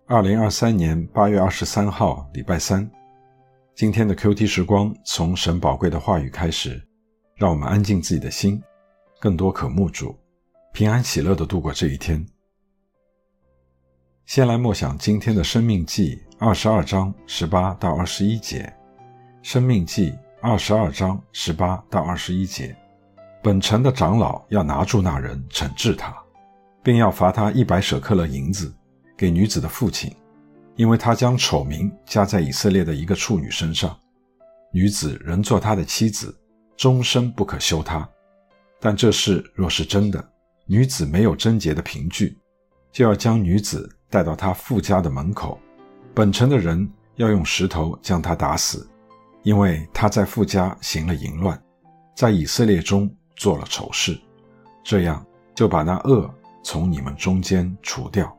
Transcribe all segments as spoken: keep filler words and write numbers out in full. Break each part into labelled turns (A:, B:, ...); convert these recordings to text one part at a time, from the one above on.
A: 二零二三年八月二十三号，礼拜三。今天的 Q T 时光从神宝贵的话语开始，让我们安静自己的心，更多渴慕主，平安喜乐地度过这一天。先来默想今天的申命记二十二章十八到二十一节。申命记二十二章十八到二十一节，本城的长老要拿住那人，惩治他，并要罚他一百舍克勒银子给女子的父亲，因为他将丑名加在以色列的一个处女身上，女子仍做他的妻子，终身不可休她。但这事若是真的，女子没有贞洁的凭据，就要将女子带到他父家的门口，本城的人要用石头将他打死，因为他在父家行了淫乱，在以色列中做了丑事，这样就把那恶从你们中间除掉。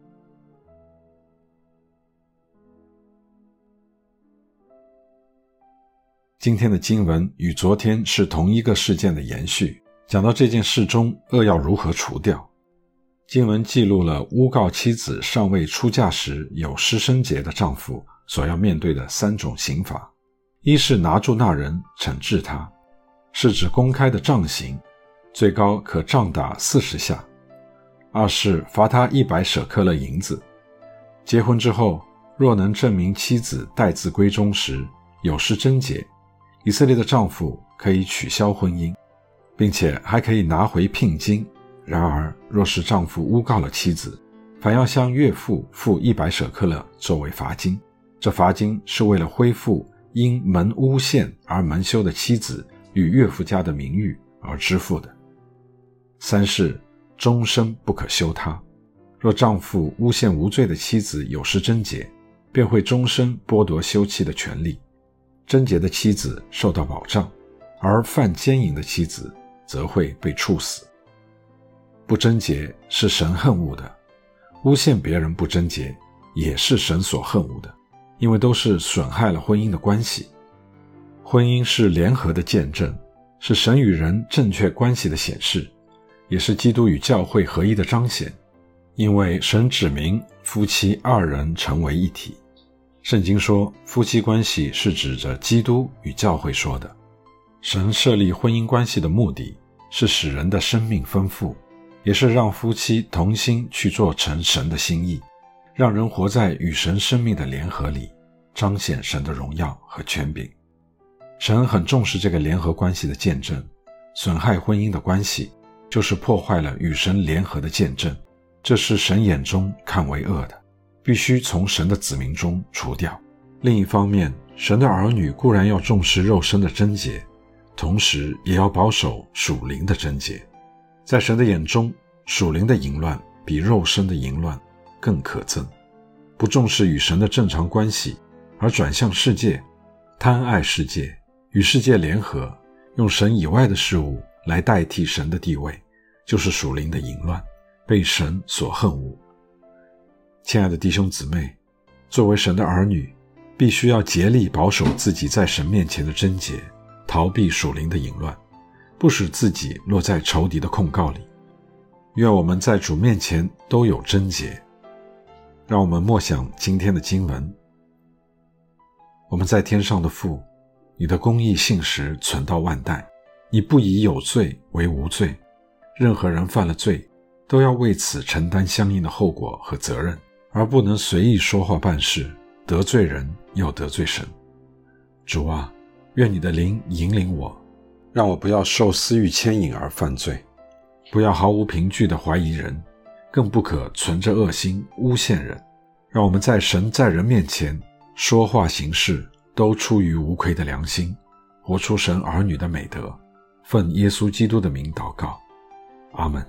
A: 今天的经文与昨天是同一个事件的延续，讲到这件事中恶要如何除掉。经文记录了诬告妻子尚未出嫁时有失贞洁的丈夫所要面对的三种刑罚。一是拿住那人，惩治他，是指公开的杖刑，最高可杖打四十下。二是罚他一百舍克勒银子。结婚之后，若能证明妻子待字闺中时有失贞洁，以色列的丈夫可以取消婚姻，并且还可以拿回聘金。然而若是丈夫诬告了妻子，反要向岳父付一百舍克勒作为罚金，这罚金是为了恢复因蒙诬陷而蒙羞的妻子与岳父家的名誉而支付的。三是终身不可休她。若丈夫诬陷无罪的妻子有失贞洁，便会终身剥夺休妻的权利。贞洁的妻子受到保障，而犯奸淫的妻子则会被处死。不贞洁是神恨恶的，诬陷别人不贞洁也是神所恨恶的，因为都是损害了婚姻的关系。婚姻是联合的见证，是神与人正确关系的显示，也是基督与教会合一的彰显，因为神指明夫妻二人成为一体。圣经说夫妻关系是指着基督与教会说的。神设立婚姻关系的目的是使人的生命丰富，也是让夫妻同心去做成神的心意，让人活在与神生命的联合里，彰显神的荣耀和权柄。神很重视这个联合关系的见证，损害婚姻的关系就是破坏了与神联合的见证，这是神眼中看为恶的，必须从神的子民中除掉。另一方面，神的儿女固然要重视肉身的贞洁，同时也要保守属灵的贞洁。在神的眼中，属灵的淫乱比肉身的淫乱更可憎。不重视与神的正常关系，而转向世界，贪爱世界，与世界联合，用神以外的事物来代替神的地位，就是属灵的淫乱，被神所恨恶。亲爱的弟兄姊妹，作为神的儿女，必须要竭力保守自己在神面前的贞洁，逃避属灵的淫乱，不使自己落在仇敌的控告里。愿我们在主面前都有贞洁。让我们默想今天的经文。我们在天上的父，你的公义信实存到万代，你不以有罪为无罪，任何人犯了罪，都要为此承担相应的后果和责任，而不能随意说话办事，得罪人又得罪神。主啊，愿你的灵引领我，让我不要受私欲牵引而犯罪，不要毫无凭据地怀疑人，更不可存着恶心诬陷人。让我们在神在人面前说话行事都出于无愧的良心，活出神儿女的美德。奉耶稣基督的名祷告，阿们。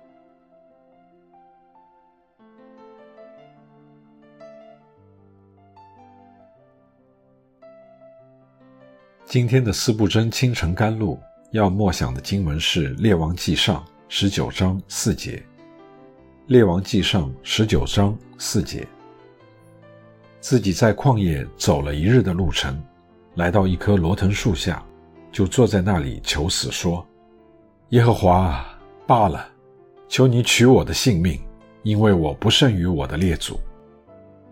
A: 今天的四部真清晨甘露要默想的经文是列王纪上十九章四节。列王纪上十九章四节。自己在旷野走了一日的路程，来到一棵罗藤树下，就坐在那里求死，说：耶和华啊，罢了，求你取我的性命，因为我不胜于我的列祖。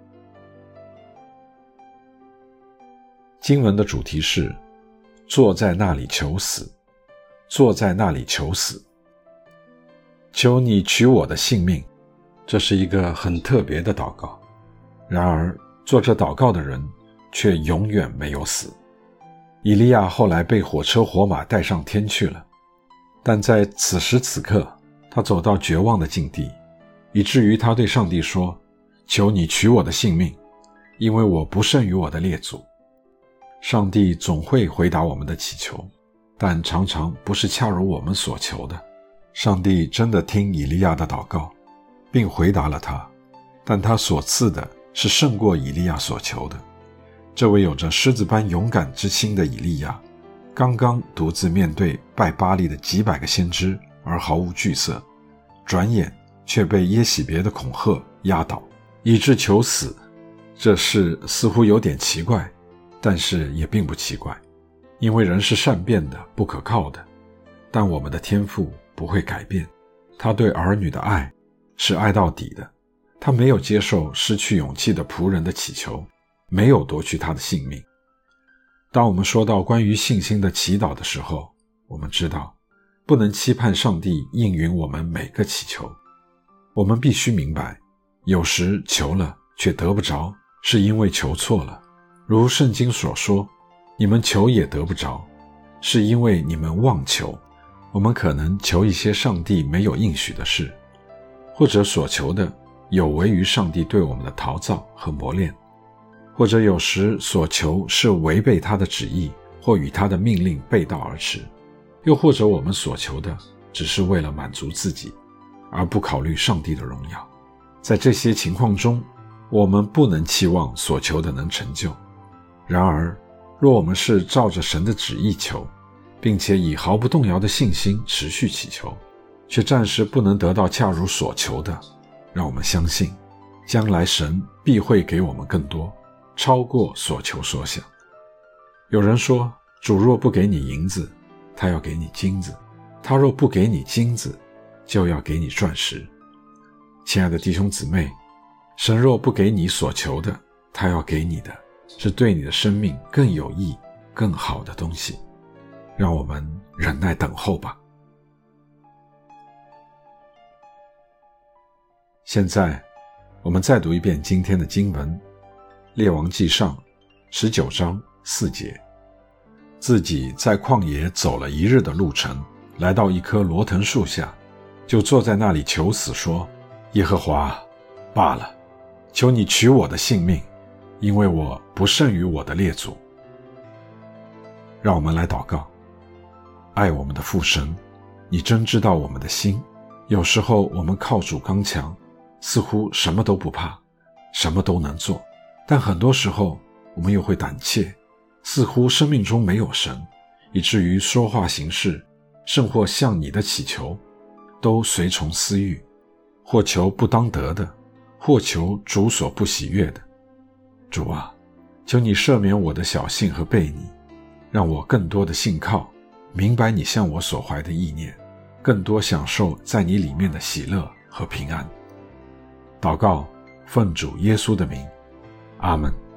A: 经文的主题是坐在那里求死，坐在那里求死。求你取我的性命，这是一个很特别的祷告。然而做这祷告的人却永远没有死。以利亚后来被火车火马带上天去了，但在此时此刻，他走到绝望的境地，以至于他对上帝说，求你取我的性命，因为我不胜于我的列祖。上帝总会回答我们的祈求，但常常不是恰如我们所求的。上帝真的听以利亚的祷告，并回答了他，但他所赐的是胜过以利亚所求的。这位有着狮子般勇敢之心的以利亚，刚刚独自面对拜巴力的几百个先知而毫无惧色，转眼却被耶洗别的恐吓压倒，以致求死。这事似乎有点奇怪，但是也并不奇怪，因为人是善变的，不可靠的。但我们的天父不会改变，他对儿女的爱是爱到底的。他没有接受失去勇气的仆人的祈求，没有夺去他的性命。当我们说到关于信心的祈祷的时候，我们知道不能期盼上帝应允我们每个祈求。我们必须明白，有时求了却得不着，是因为求错了。如圣经所说，你们求也得不着，是因为你们妄求。我们可能求一些上帝没有应许的事，或者所求的有违于上帝对我们的陶造和磨练，或者有时所求是违背他的旨意，或与他的命令背道而驰，又或者我们所求的只是为了满足自己，而不考虑上帝的荣耀。在这些情况中，我们不能期望所求的能成就。然而，若我们是照着神的旨意求，并且以毫不动摇的信心持续祈求，却暂时不能得到恰如所求的，让我们相信，将来神必会给我们更多，超过所求所想。有人说，主若不给你银子，他要给你金子；他若不给你金子，就要给你钻石。亲爱的弟兄姊妹，神若不给你所求的，他要给你的是对你的生命更有益、更好的东西。让我们忍耐等候吧。现在我们再读一遍今天的经文，列王纪上十九章四节。自己在旷野走了一日的路程，来到一棵罗藤树下，就坐在那里求死，说，耶和华，罢了，求你取我的性命，因为我不胜于我的列祖。让我们来祷告。爱我们的父神，你真知道我们的心。有时候我们靠主刚强，似乎什么都不怕，什么都能做，但很多时候我们又会胆怯，似乎生命中没有神，以至于说话行事，甚或向你的祈求都随从私欲，或求不当得的，或求主所不喜悦的。主啊，求你赦免我的小信和悖逆，让我更多的信靠，明白你向我所怀的意念，更多享受在你里面的喜乐和平安。祷告，奉主耶稣的名，阿们。